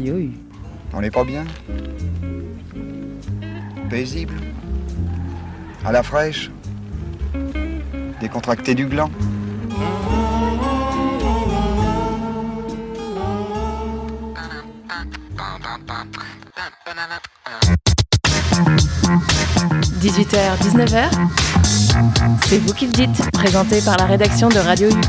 Radio U. On n'est pas bien? Paisible? À la fraîche? Décontracté du gland? « 18h, 19h, c'est vous qui le dites, présenté par la rédaction de Radio U.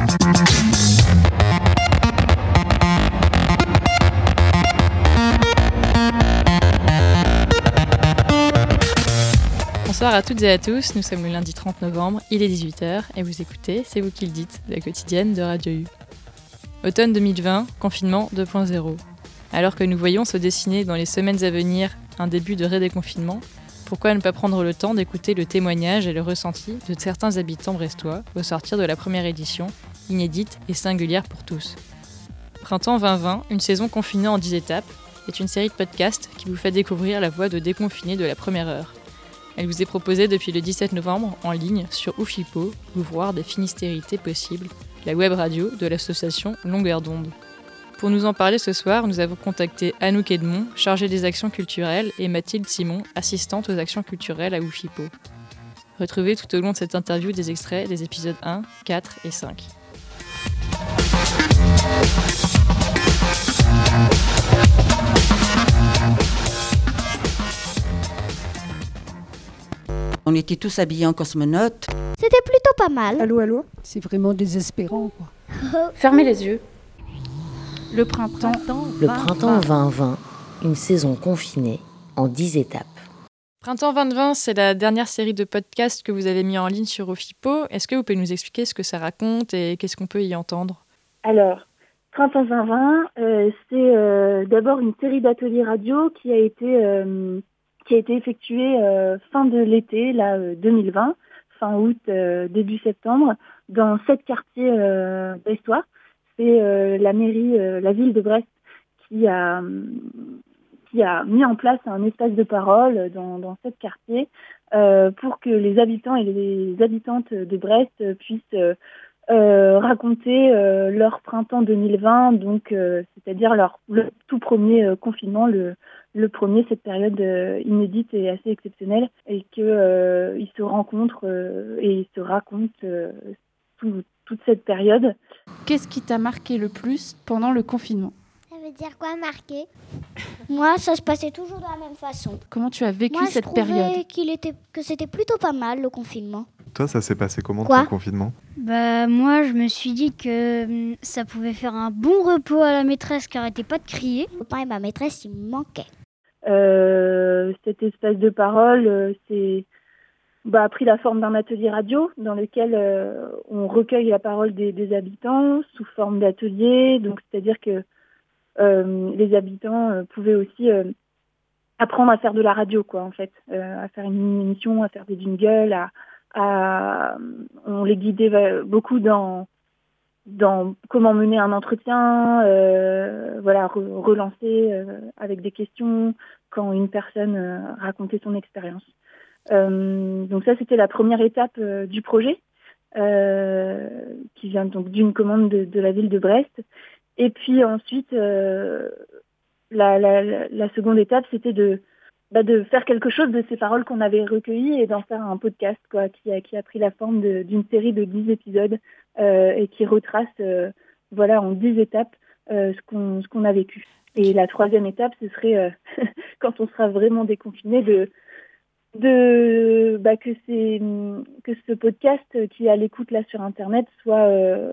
Bonsoir à toutes et à tous, nous sommes le lundi 30 novembre, il est 18h et vous écoutez C'est vous qui le dites, la quotidienne de Radio U. Automne 2020, confinement 2.0. Alors que nous voyons se dessiner dans les semaines à venir un début de redéconfinement, pourquoi ne pas prendre le temps d'écouter le témoignage et le ressenti de certains habitants brestois au sortir de la première édition, inédite et singulière pour tous. Printemps 2020, une saison confinée en 10 étapes, est une série de podcasts qui vous fait découvrir la voie de déconfinés de la première heure. Elle vous est proposée depuis le 17 novembre en ligne sur Oufipo, l'ouvroir des finistérités possibles, la web radio de l'association Longueur d'onde. Pour nous en parler ce soir, nous avons contacté Anouk Edmond, chargée des actions culturelles, et Mathilde Simon, assistante aux actions culturelles à Oufipo. Retrouvez tout au long de cette interview des extraits des épisodes 1, 4 et 5. On était tous habillés en cosmonautes. C'était plutôt pas mal. Allô, allô? C'est vraiment désespérant, quoi. Fermez les yeux. Le printemps 2020, une saison confinée en 10 étapes. Printemps 2020, c'est la dernière série de podcasts que vous avez mis en ligne sur Oufipo. Est-ce que vous pouvez nous expliquer ce que ça raconte et qu'est-ce qu'on peut y entendre ? Alors, Printemps 2020, c'est d'abord une série d'ateliers radio qui a été effectuée fin de l'été, 2020, fin août, début septembre, dans 7 quartiers brestois. C'est la mairie, la ville de Brest qui a mis en place un espace de parole dans 7 quartiers pour que les habitants et les habitantes de Brest puissent raconter leur printemps 2020, donc c'est-à-dire le tout premier confinement, le premier, cette période inédite et assez exceptionnelle, et qu'ils se rencontrent et se racontent toute cette période. Qu'est-ce qui t'a marqué le plus pendant le confinement? Ça veut dire quoi, marquer? Moi, ça se passait toujours de la même façon. Comment tu as vécu cette Moi, période? je trouvais que c'était plutôt pas mal, le confinement. Toi, ça s'est passé comment Quoi ton confinement? Moi, je me suis dit que ça pouvait faire un bon repos à la maîtresse qui arrêtait pas de crier. Mon copain et ma maîtresse, ils me manquaient. Cet espace de parole, c'est a pris la forme d'un atelier radio dans lequel on recueille la parole des habitants sous forme d'atelier. Donc, c'est-à-dire que les habitants pouvaient aussi apprendre à faire de la radio, quoi, en fait, à faire une émission, à faire des jingles, on les guidait beaucoup dans comment mener un entretien, relancer avec des questions quand une personne racontait son expérience. Donc ça, c'était la première étape du projet, qui vient donc d'une commande de la ville de Brest. Et puis ensuite, la seconde étape, c'était de faire quelque chose de ces paroles qu'on avait recueillies et d'en faire un podcast, quoi, qui a pris la forme d'une série de 10 épisodes et qui retrace en 10 étapes ce qu'on a vécu. Et la troisième étape, ce serait, quand on sera vraiment déconfiné, que ce podcast qui est à l'écoute là sur Internet soit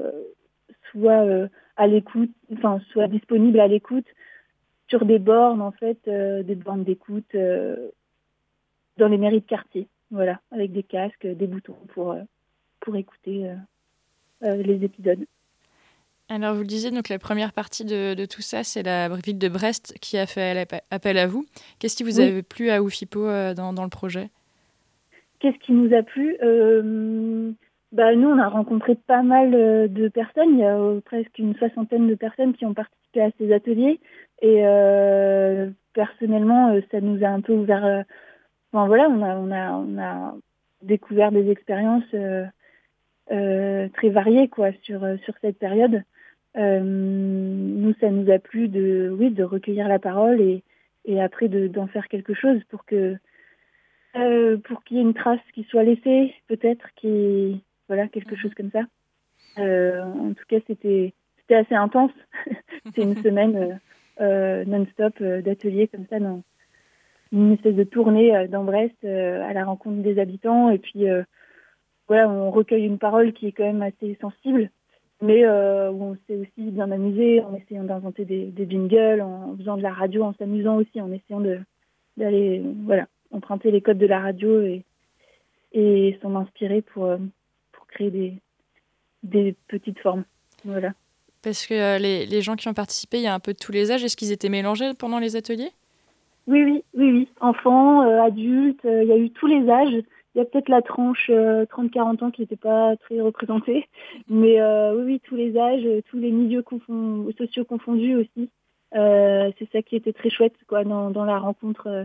à l'écoute, soit disponible à l'écoute sur des bornes, en fait, des bornes d'écoute dans les mairies de quartier, voilà, avec des casques, des boutons pour écouter les épisodes. Alors vous le disiez, donc la première partie de tout ça, c'est la ville de Brest qui a fait appel à vous. Qu'est-ce qui vous avait plu à Oufipo dans le projet ? Qu'est-ce qui nous a plu ? Nous, on a rencontré pas mal de personnes. Il y a presque une 60aine de personnes qui ont participé à ces ateliers. Et personnellement, ça nous a un peu ouvert... on a découvert des expériences très variées, quoi, sur cette période. Nous, ça nous a plu de recueillir la parole et après d'en faire quelque chose pour qu'il y ait une trace qui soit laissée, peut-être, quelque chose comme ça. En tout cas, c'était assez intense. C'était une semaine non-stop d'ateliers comme ça, dans une espèce de tournée dans Brest à la rencontre des habitants. Et puis, on recueille une parole qui est quand même assez sensible, mais où on s'est aussi bien amusé en essayant d'inventer des jingles, en faisant de la radio, en s'amusant aussi, en essayant d'aller emprunter les codes de la radio et s'en inspirer pour créer des petites formes. Voilà. Parce que les gens qui ont participé, il y a un peu de tous les âges. Est-ce qu'ils étaient mélangés pendant les ateliers ? Oui. Enfants, adultes, il y a eu tous les âges. Il y a peut-être la tranche 30-40 ans qui n'était pas très représentée. Mais oui, tous les âges, tous les milieux sociaux confondus aussi. C'est ça qui était très chouette quoi, dans la rencontre.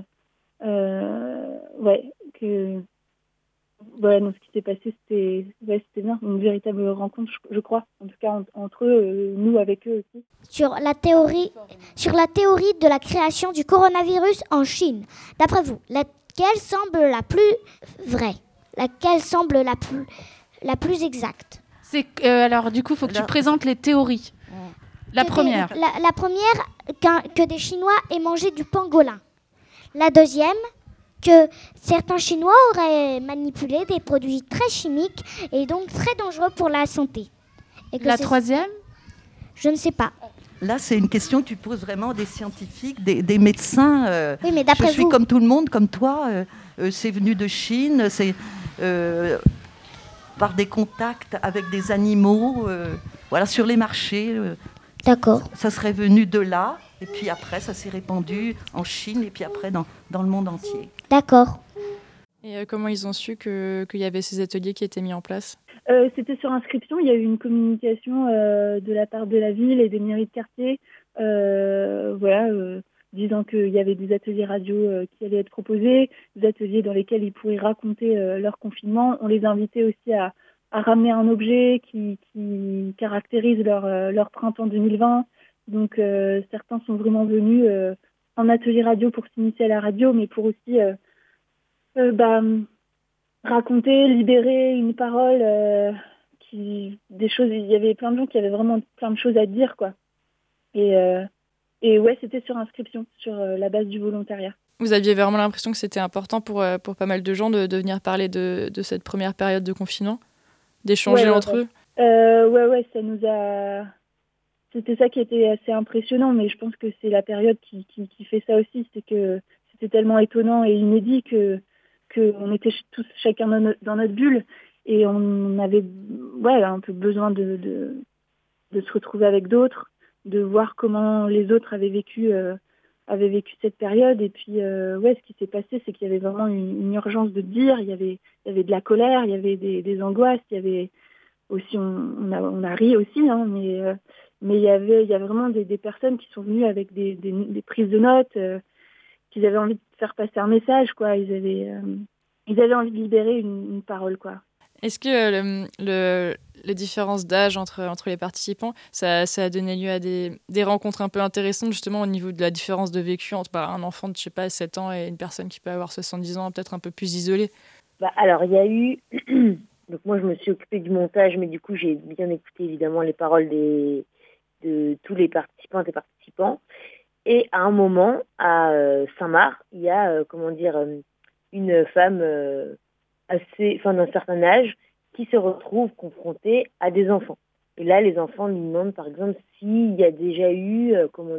Ce qui s'est passé, c'était bien, une véritable rencontre, je crois. En tout cas, entre eux, nous avec eux aussi. Sur la théorie de la création du coronavirus en Chine, d'après vous, laquelle semble la plus vraie ? Laquelle semble la plus exacte ? Alors, du coup, il faut que tu présentes les théories. La première. La première, que des Chinois aient mangé du pangolin. La deuxième, que certains Chinois auraient manipulé des produits très chimiques et donc très dangereux pour la santé. Et que la troisième ? Je ne sais pas. Là, c'est une question que tu poses vraiment à des scientifiques, des médecins. Oui, mais d'après je suis vous... comme tout le monde, comme toi. C'est venu de Chine, c'est par des contacts avec des animaux, sur les marchés. D'accord. Ça serait venu de là, et puis après, ça s'est répandu en Chine, et puis après dans le monde entier. D'accord. Et comment ils ont su qu'il y avait ces ateliers qui étaient mis en place ? C'était sur inscription. Il y a eu une communication de la part de la ville et des mairies de quartier, disant qu'il y avait des ateliers radio qui allaient être proposés, des ateliers dans lesquels ils pourraient raconter leur confinement. On les invitait aussi à ramener un objet qui caractérise leur printemps 2020. Donc certains sont vraiment venus en atelier radio pour s'initier à la radio, mais pour aussi raconter, libérer une parole, des choses. Il y avait plein de gens qui avaient vraiment plein de choses à dire, quoi. Et ouais, c'était sur inscription, sur la base du volontariat. Vous aviez vraiment l'impression que c'était important pour pas mal de gens de venir parler de cette première période de confinement, d'échanger entre eux ? Ouais, ça nous a... C'était ça qui était assez impressionnant, mais je pense que c'est la période qui fait ça aussi. C'est que c'était tellement étonnant et inédit qu'on était tous chacun dans notre bulle et on avait un peu besoin de se retrouver avec d'autres, de voir comment les autres avaient vécu cette période. Et puis ce qui s'est passé, c'est qu'il y avait vraiment une urgence de dire. Il y avait de la colère, il y avait des angoisses, il y avait aussi on a ri aussi, hein, mais il y avait vraiment des personnes qui sont venues avec des prises de notes, qu'ils avaient envie de faire passer un message, quoi. Ils avaient envie de libérer une parole, quoi. Est-ce que les différences d'âge entre les participants, ça a donné lieu à des rencontres un peu intéressantes, justement, au niveau de la différence de vécu entre un enfant de, 7 ans et une personne qui peut avoir 70 ans, peut-être un peu plus isolée ? Alors, il y a eu... Donc moi, je me suis occupée du montage, mais du coup, j'ai bien écouté, évidemment, les paroles de tous les participantes et participants. Et à un moment, à Saint-Marc, il y a, une femme d'un certain âge qui se retrouve confrontée à des enfants. Et là, les enfants lui demandent, par exemple, s'il y a déjà eu,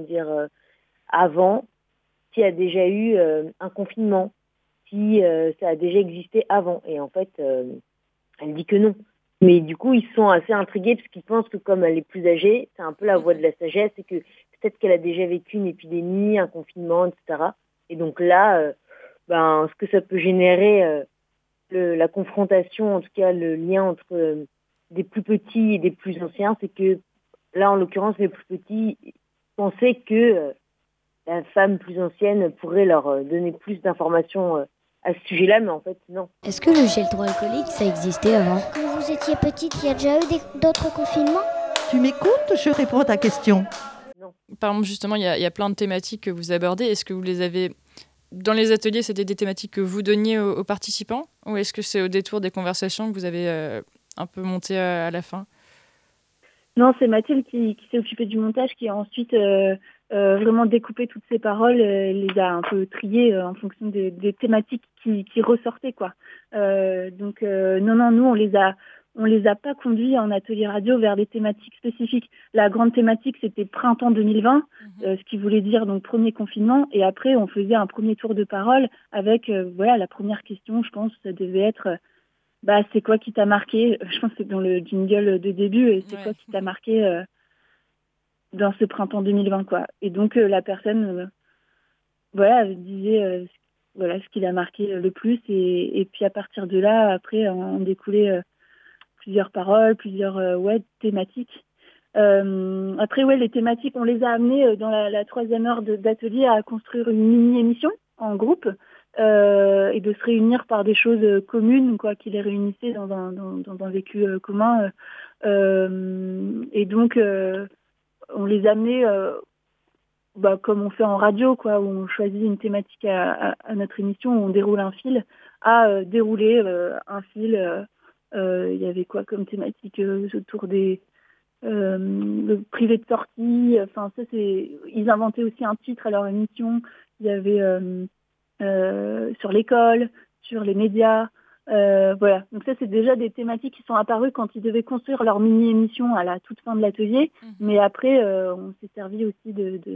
avant, s'il y a déjà eu un confinement, si ça a déjà existé avant. Et en fait, elle dit que non. Mais du coup, ils sont assez intrigués parce qu'ils pensent que comme elle est plus âgée, c'est un peu la voie de la sagesse et que peut-être qu'elle a déjà vécu une épidémie, un confinement, etc. Et donc là, ce que ça peut générer, la confrontation, en tout cas le lien entre des plus petits et des plus anciens, c'est que là, en l'occurrence, les plus petits pensaient que la femme plus ancienne pourrait leur donner plus d'informations à ce sujet-là, mais en fait, non. Est-ce que le gel hydroalcoolique, ça existait avant ? Quand vous étiez petite, il y a déjà eu d'autres confinements ? Tu m'écoutes? Je réponds à ta question. Par exemple, justement, il y a plein de thématiques que vous abordez. Est-ce que vous les avez... Dans les ateliers, c'était des thématiques que vous donniez aux participants? Ou est-ce que c'est au détour des conversations que vous avez un peu monté à la fin? Non, c'est Mathilde qui s'est occupée du montage, qui a ensuite vraiment découpé toutes ces paroles, les a un peu triées en fonction des thématiques qui ressortaient, quoi. Non, nous, on les a pas conduits en atelier radio vers des thématiques spécifiques. La grande thématique, c'était printemps 2020, ce qui voulait dire donc premier confinement. Et après, on faisait un premier tour de parole avec, la première question, je pense, ça devait être, c'est quoi qui t'a marqué? Je pense que c'est dans le jingle de début, et c'est quoi qui t'a marqué dans ce printemps 2020, quoi. Et donc, la personne, disait, ce qui l'a marqué le plus. Et puis, à partir de là, après, on découlait plusieurs paroles, plusieurs thématiques. Après, les thématiques, on les a amenées dans la troisième heure d'atelier à construire une mini-émission en groupe et de se réunir par des choses communes, quoi, qui les réunissaient dans un vécu commun. Et donc, on les a amenées comme on fait en radio, quoi, où on choisit une thématique à notre émission, où on déroule un fil, à dérouler un fil. Il y avait quoi comme thématique autour des le privé de sortie. Enfin, ça, ils inventaient aussi un titre à leur émission. Il y avait sur l'école, sur les médias. Donc ça, c'est déjà des thématiques qui sont apparues quand ils devaient construire leur mini-émission à la toute fin de l'atelier. Mais après, on s'est servi aussi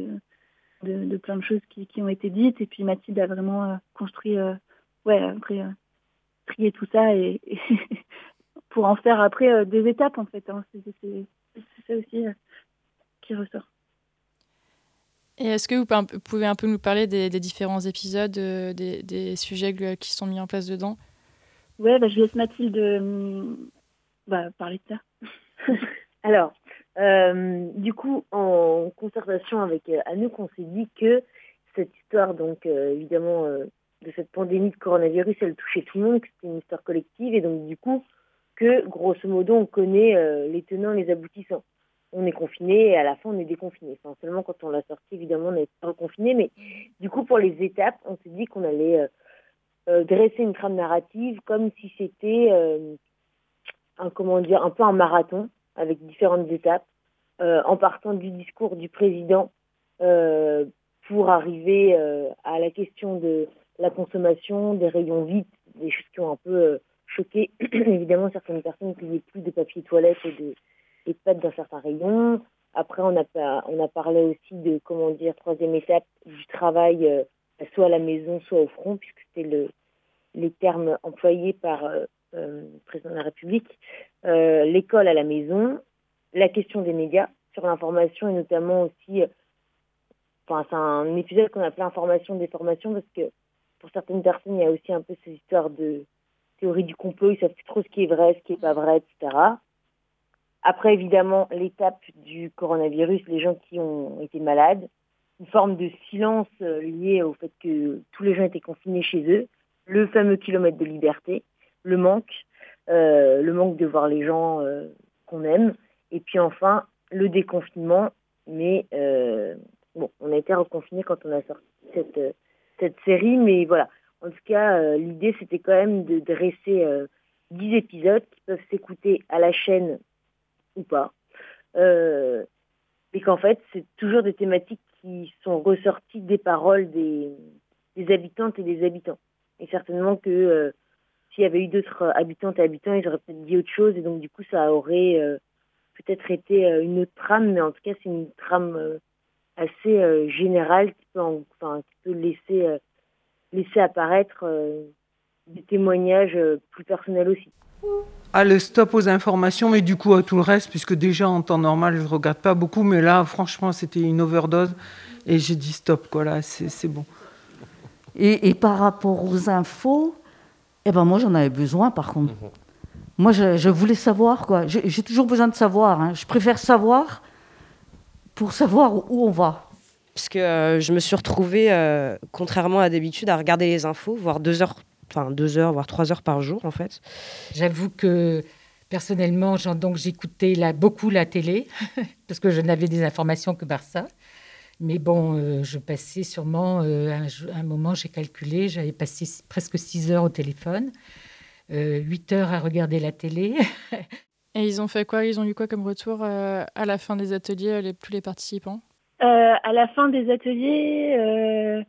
de plein de choses qui ont été dites. Et puis Mathilde a vraiment construit, après trier tout ça et pour en faire après des étapes, en fait. Hein. C'est ça aussi qui ressort. Et est-ce que vous pouvez un peu nous parler des différents épisodes, des sujets qui sont mis en place dedans? Ouais, je laisse Mathilde parler de ça. Alors, du coup, en concertation avec Anouk, on s'est dit que cette histoire, donc évidemment, de cette pandémie de coronavirus, elle touchait tout le monde, que c'était une histoire collective, et donc du coup, que grosso modo, on connaît les tenants et les aboutissants. On est confiné et à la fin, on est déconfiné. Enfin, seulement quand on l'a sorti, évidemment, on est reconfiné, mais du coup, pour les étapes, on s'est dit qu'on allait dresser une trame narrative comme si c'était un peu un marathon avec différentes étapes, en partant du discours du président pour arriver à la question de la consommation, des rayons vides, des choses qui ont un peu choqué évidemment certaines personnes qui n'avaient plus de papier toilette et de pâtes dans certains rayons. Après, on a parlé aussi de, troisième étape, du travail soit à la maison, soit au front, puisque c'était les termes employés par le président de la République. L'école à la maison, la question des médias sur l'information et notamment aussi... c'est un épisode qu'on appelait information, déformation, parce que pour certaines personnes, il y a aussi un peu ces histoires de théorie du complot, ils ne savent plus trop ce qui est vrai, ce qui n'est pas vrai, etc. Après, évidemment, l'étape du coronavirus, les gens qui ont été malades, une forme de silence lié au fait que tous les gens étaient confinés chez eux, le fameux kilomètre de liberté, le manque de voir les gens qu'on aime, et puis enfin, le déconfinement, mais on a été reconfinés quand on a sorti cette série, mais voilà. En tout cas, l'idée, c'était quand même de dresser 10 épisodes qui peuvent s'écouter à la chaîne ou pas. Et qu'en fait, c'est toujours des thématiques qui sont ressorties des paroles des habitantes et des habitants. Et certainement que s'il y avait eu d'autres habitantes et habitants, ils auraient peut-être dit autre chose. Et donc, du coup, ça aurait peut-être été une autre trame. Mais en tout cas, c'est une trame assez générale qui peut laisser apparaître des témoignages plus personnels aussi. Le stop aux informations, mais du coup à tout le reste, puisque déjà en temps normal je ne regarde pas beaucoup, mais là franchement c'était une overdose et j'ai dit stop, quoi, là c'est bon. Et par rapport aux infos, moi j'en avais besoin par contre. Moi je voulais savoir, quoi. J'ai toujours besoin de savoir, hein. Je préfère savoir pour savoir où on va. Parce que je me suis retrouvée, contrairement à d'habitude, à regarder les infos, voire 2 heures, voire 3 heures par jour, en fait. J'avoue que Personnellement, donc j'écoutais beaucoup la télé, parce que je n'avais des informations que par ça. Mais bon, je passais sûrement, un moment, j'ai calculé, j'avais passé presque 6 heures au téléphone, 8 heures à regarder la télé. Et ils ont fait quoi? Ils ont eu quoi comme retour à la fin des ateliers, tous les participants? À la fin des ateliers,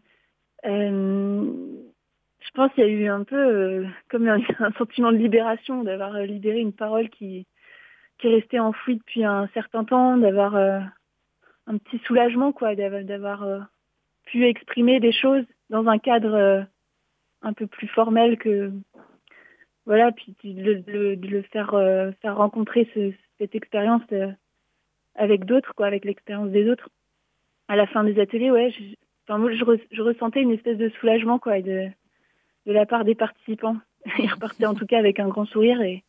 je pense qu'il y a eu un peu comme un sentiment de libération, d'avoir libéré une parole qui est restée enfouie depuis un certain temps, d'avoir un petit soulagement, quoi, d'avoir pu exprimer des choses dans un cadre un peu plus formel que... Voilà, puis de le faire rencontrer cette expérience avec d'autres, quoi, avec l'expérience des autres. À la fin des ateliers, ouais, moi, je ressentais une espèce de soulagement, quoi, de la part des participants. Ils repartaient en tout cas avec un grand sourire et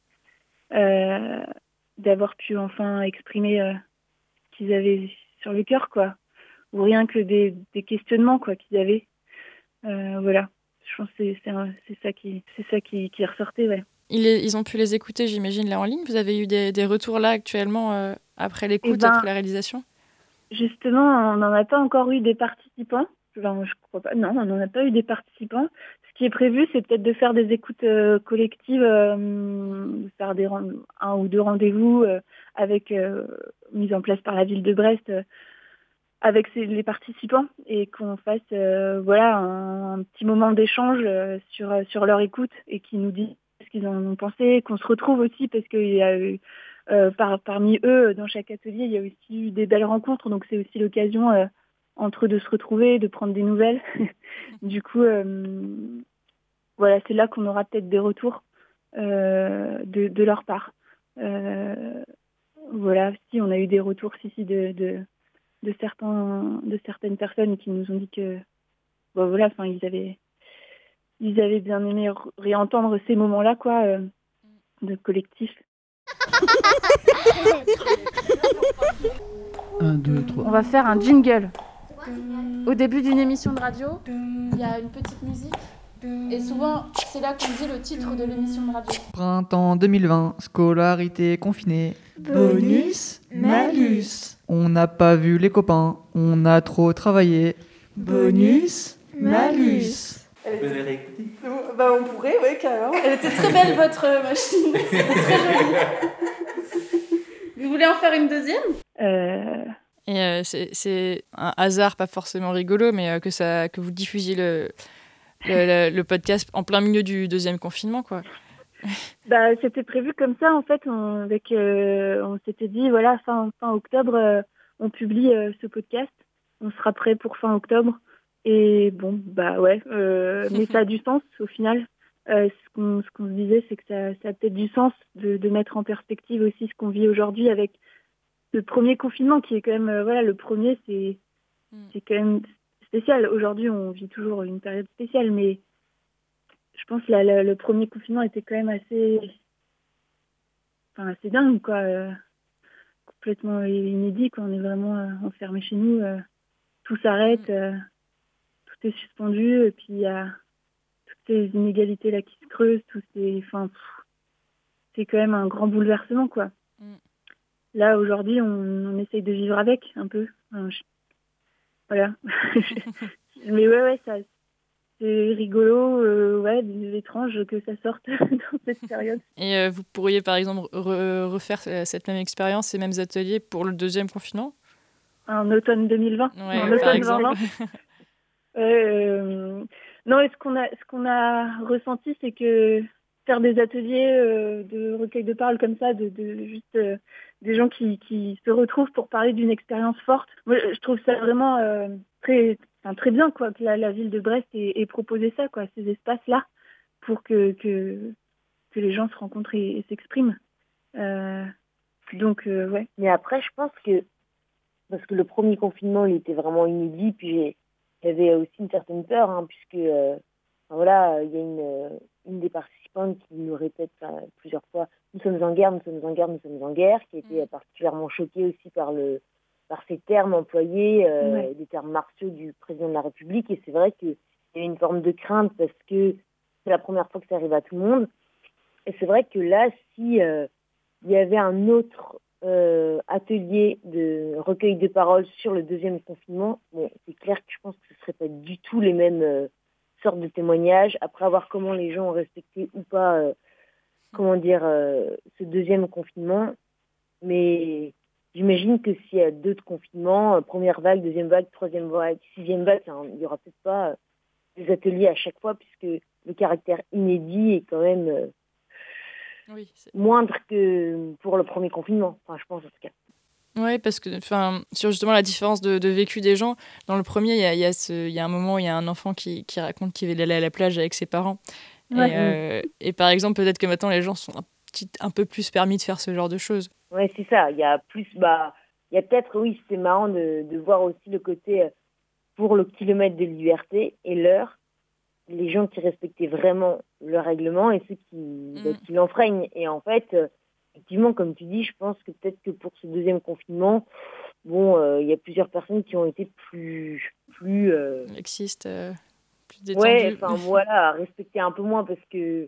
d'avoir pu enfin exprimer ce qu'ils avaient sur le cœur, quoi. Ou rien que des questionnements, quoi, qu'ils avaient. Voilà. Je pense que c'est ça qui ressortait, ouais. Ils ont pu les écouter, j'imagine, là en ligne. Vous avez eu des retours là actuellement après l'écoute, après la réalisation? Justement, on n'en a pas encore eu des participants. Enfin, je crois pas. Non, on n'en a pas eu des participants. Ce qui est prévu, c'est peut-être de faire des écoutes collectives, de faire un ou deux rendez-vous avec mise en place par la ville de Brest. Avec les participants et qu'on fasse un petit moment d'échange sur leur écoute et qu'ils nous disent ce qu'ils en ont pensé, qu'on se retrouve aussi parce qu'il y a eu parmi eux dans chaque atelier il y a aussi eu des belles rencontres, donc c'est aussi l'occasion entre eux de se retrouver, de prendre des nouvelles. Du coup voilà, c'est là qu'on aura peut-être des retours de leur part. Voilà, si on a eu des retours de certaines personnes qui nous ont dit que ils avaient bien aimé réentendre ces moments-là, quoi, de collectif. 1, 2, 3. On va faire un jingle. Au début d'une émission de radio, il y a une petite musique. Et souvent, c'est là qu'on dit le titre de l'émission de radio. Printemps 2020, scolarité confinée. Bonus, malus. On n'a pas vu les copains, on a trop travaillé. Bonus, malus. On pourrait, oui, carrément. Elle était très belle, votre machine. C'était très joli. Vous voulez en faire une deuxième? Et c'est un hasard, pas forcément rigolo, mais que vous diffusiez le podcast en plein milieu du deuxième confinement, quoi. C'était prévu comme ça, en fait. On s'était dit, voilà, fin octobre, on publie ce podcast. On sera prêt pour fin octobre. Et bon, ouais, mais ça a du sens au final. Ce qu'on se disait, c'est que ça a peut-être du sens de mettre en perspective aussi ce qu'on vit aujourd'hui avec le premier confinement qui est quand même, le premier, c'est quand même spécial. Aujourd'hui, on vit toujours une période spéciale, mais je pense que le premier confinement était quand même assez dingue, quoi. Complètement inédit, quoi. On est vraiment enfermés chez nous. Tout s'arrête, tout est suspendu, et puis il y a toutes ces inégalités là qui se creusent, c'est quand même un grand bouleversement, quoi. Là, aujourd'hui, on essaye de vivre avec, un peu. Voilà. Mais ouais, ça, c'est rigolo, étrange que ça sorte dans cette période. Et vous pourriez, par exemple, refaire cette même expérience, ces mêmes ateliers pour le deuxième confinement? En automne 2020. Ouais, en automne 2020. Non, et ce qu'on a ressenti, c'est que faire des ateliers de recueil de paroles comme ça, de juste des gens qui se retrouvent pour parler d'une expérience forte. Moi, je trouve ça vraiment très bien, quoi, que la ville de Brest ait proposé ça, quoi, ces espaces-là, pour que les gens se rencontrent et s'expriment. Donc, ouais. Mais après, je pense que, parce que le premier confinement, il était vraiment inédit, puis il y avait aussi une certaine peur, hein, puisque, il y a une des participantes qui nous répète plusieurs fois « Nous sommes en guerre, nous sommes en guerre, nous sommes en guerre », qui était particulièrement choquée aussi par ces termes employés, des termes martiaux du président de la République. Et c'est vrai qu'il y a une forme de crainte parce que c'est la première fois que ça arrive à tout le monde. Et c'est vrai que là, si il y avait un autre atelier de recueil de paroles sur le deuxième confinement. Bon, c'est clair que je pense que ce ne serait pas du tout les mêmes sortes de témoignages. Après, voir comment les gens ont respecté ou pas, ce deuxième confinement. Mais j'imagine que s'il y a 2 confinements, première vague, deuxième vague, troisième vague, sixième vague, il n'y aura peut-être pas des ateliers à chaque fois, puisque le caractère inédit est quand même moindre que pour le premier confinement. Enfin, je pense en tout cas. Oui, parce que sur justement la différence de vécu des gens, dans le premier, il y a un moment où il y a un enfant qui raconte qu'il va aller à la plage avec ses parents. Ouais. Et par exemple, peut-être que maintenant, les gens sont un peu plus permis de faire ce genre de choses. Oui, c'est ça. Il y a plus... il y a peut-être, oui, c'est marrant de voir aussi le côté pour le kilomètre de liberté et l'heure, les gens qui respectaient vraiment le règlement et ceux qui l'enfreignent. Et en fait... effectivement, comme tu dis, je pense que peut-être que pour ce deuxième confinement, il y a plusieurs personnes qui ont été plus laxistes, plus détendues. Ouais, à respecter un peu moins parce que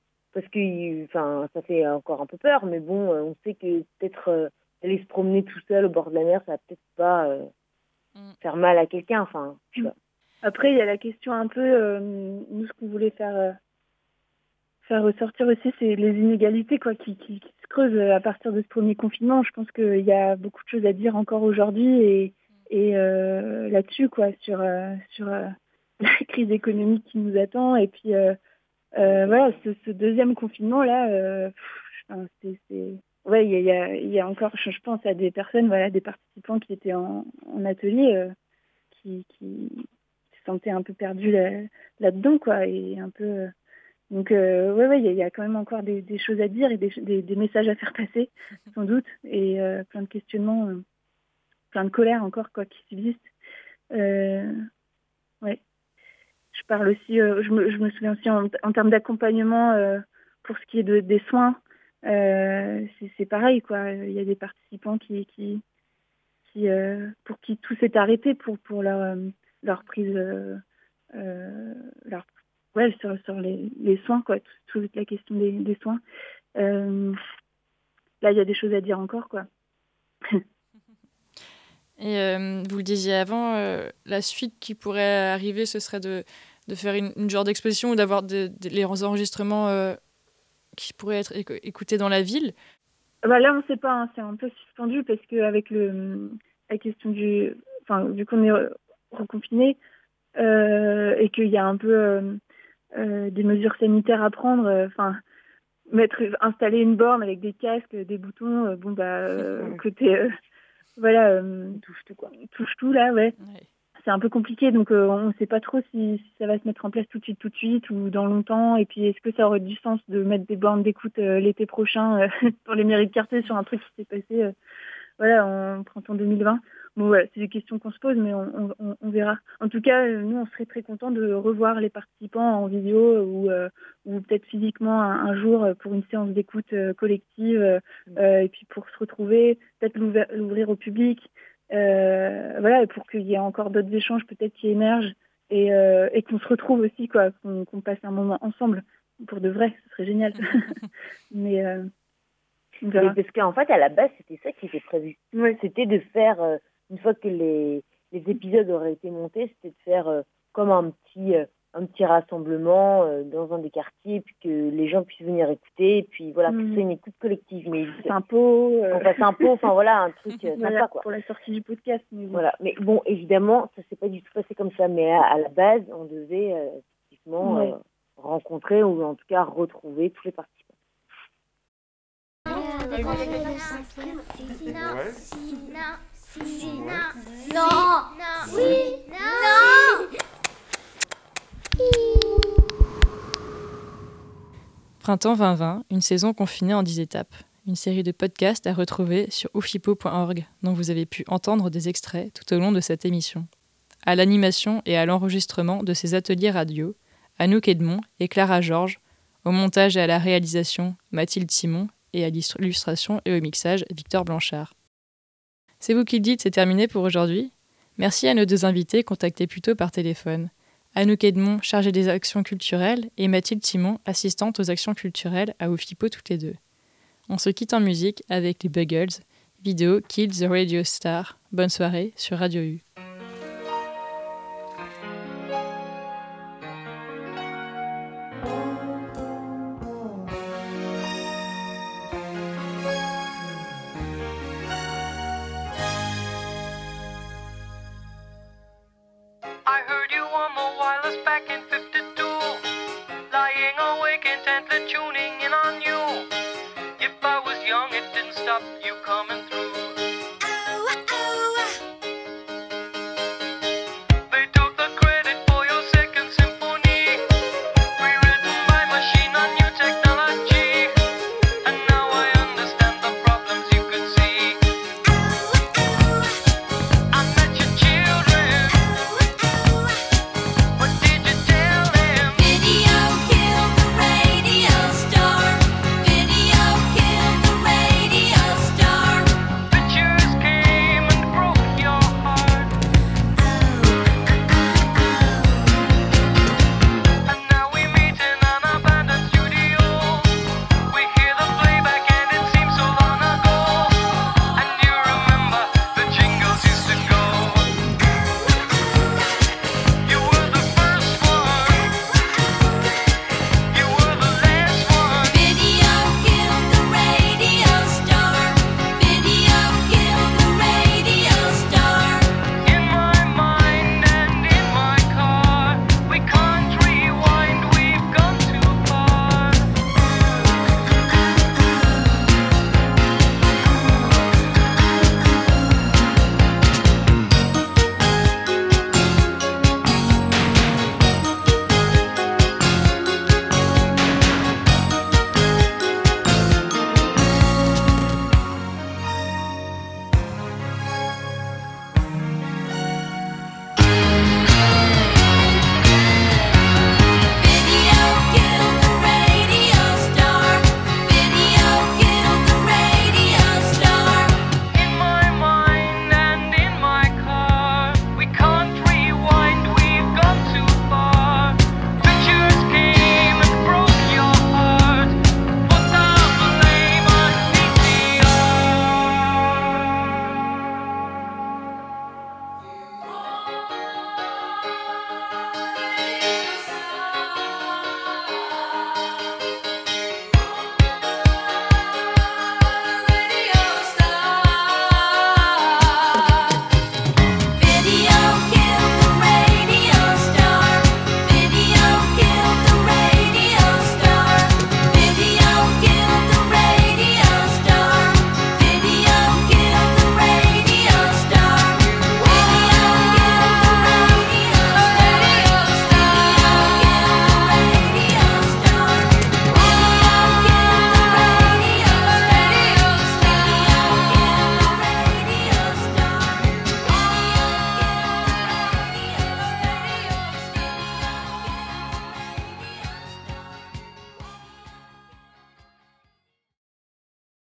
ça fait encore un peu peur, mais bon, on sait que peut-être aller se promener tout seul au bord de la mer, ça va peut-être pas faire mal à quelqu'un. Enfin, tu vois. Après, il y a la question un peu, nous, ce qu'on voulait faire ressortir aussi, c'est les inégalités qui se creusent à partir de ce premier confinement. Je pense qu'il y a beaucoup de choses à dire encore aujourd'hui et là-dessus, sur la crise économique qui nous attend. Et puis, ce deuxième confinement-là, il y a encore, je pense à des personnes, des participants qui étaient en atelier, qui se sentaient un peu perdus là-dedans, et un peu... Donc, il y a quand même encore des choses à dire et des messages à faire passer, sans doute, et plein de questionnements, plein de colère encore, qui subsistent. Je parle aussi, je me souviens aussi en termes d'accompagnement pour ce qui est des soins, c'est pareil, Il y a des participants qui pour qui tout s'est arrêté pour leur prise, sur les soins, toute la question des soins. Là, il y a des choses à dire encore, Et vous le disiez avant, la suite qui pourrait arriver, ce serait de faire une genre d'exposition ou d'avoir les enregistrements qui pourraient être écoutés dans la ville. Là, on ne sait pas, c'est un peu suspendu parce qu'avec la question vu qu'on est reconfiné et qu'il y a un peu... des mesures sanitaires à prendre, installer une borne avec des casques, des boutons, côté touche tout là, c'est un peu compliqué, donc on ne sait pas trop si ça va se mettre en place tout de suite ou dans longtemps, et puis est-ce que ça aurait du sens de mettre des bornes d'écoute l'été prochain pour les mairies de quartier sur un truc qui s'est passé en printemps 2020. Bon, c'est des questions qu'on se pose, mais on verra. En tout cas, nous, on serait très contents de revoir les participants en vidéo ou peut-être physiquement un jour pour une séance d'écoute collective, et puis pour se retrouver, peut-être l'ouvrir au public, pour qu'il y ait encore d'autres échanges peut-être qui émergent et qu'on se retrouve aussi, qu'on passe un moment ensemble pour de vrai, ce serait génial. Mais parce qu'en fait, à la base, c'était ça qui était prévu. C'était de faire, une fois que les épisodes auraient été montés, c'était de faire comme un petit rassemblement dans un des quartiers, puis que les gens puissent venir écouter, et puis que c'est une écoute collective. Mais un pot, on passe un pot, un truc sympa, pour la sortie du podcast. Mais bon, évidemment, ça s'est pas du tout passé comme ça, mais à la base, on devait effectivement rencontrer ou en tout cas retrouver tous les participants. Printemps 2020, une saison confinée en 10 étapes. Une série de podcasts à retrouver sur oufipo.org, dont vous avez pu entendre des extraits tout au long de cette émission. À l'animation et à l'enregistrement de ces ateliers radio, Anouk Edmond et Clara Georges, au montage et à la réalisation, Mathilde Simon, et à l'illustration et au mixage, Victor Blanchard. C'est vous qui le dites, c'est terminé pour aujourd'hui. Merci à nos 2 invités contactés plus tôt par téléphone. Anouk Edmond, chargée des actions culturelles, et Mathilde Simon, assistante aux actions culturelles à Oufipo toutes les 2. On se quitte en musique avec les Buggles, vidéo Kill the Radio Star. Bonne soirée sur Radio U. I heard you on the wireless back in 52, lying awake intently tuning